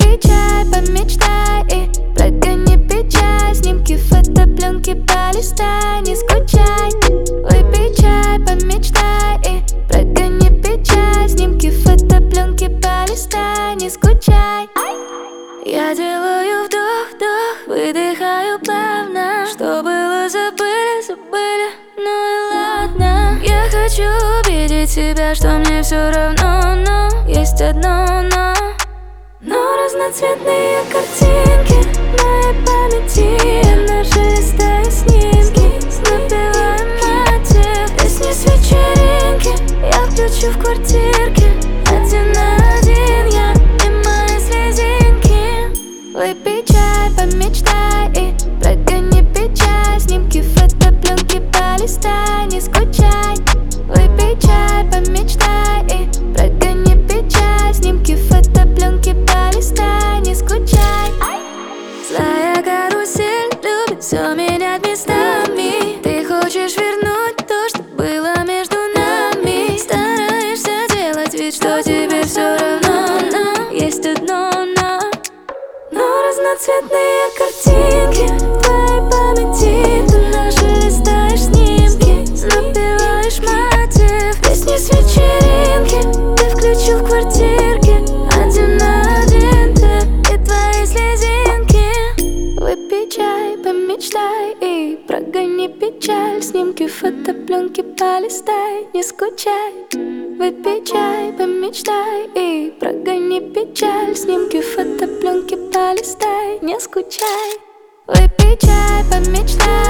Выпей чай, помечтай и прогони печаль. Снимки, фотопленки полистай, не скучай. Выпей чай, помечтай и прогони печаль. Снимки, фотопленки полистай, не скучай. Я делаю вдох-вдох, выдыхаю плавно. Что было, забыли, забыли, ну и ладно. Я хочу убедить себя, что мне все равно, но есть одно но. Но разноцветные картинки в моей памяти. Наши листаю снимки, напеваем мотив. Песни с вечеринки я включу в квартирке. Один на один я и мои слезинки. Выпей чай, помечтай и прогони печаль. Снимки, фотопленки полистай, не скучай. Выпей чай, помечтай и прогони печаль. Снимки, фотопленки полистай, не скучай. Злая карусель любит все менять местами. Ты хочешь вернуть то, что было между нами. Стараешься делать вид, что тебе все равно, но есть одно но. Но разноцветные картинки в твоей памяти. Ты наши листаешь снимки, напеваешь мотив. Песни с вечеринки ты включил в квартирке. Один на один ты и твои слезинки. Выпей чай, помечтай и прогони печаль. Снимки, фотопленки полистай, не скучай. Выпей чай, помечтай и прогони печаль. Снимки, фотопленки полистай, не скучай. Выпей чай, помечтай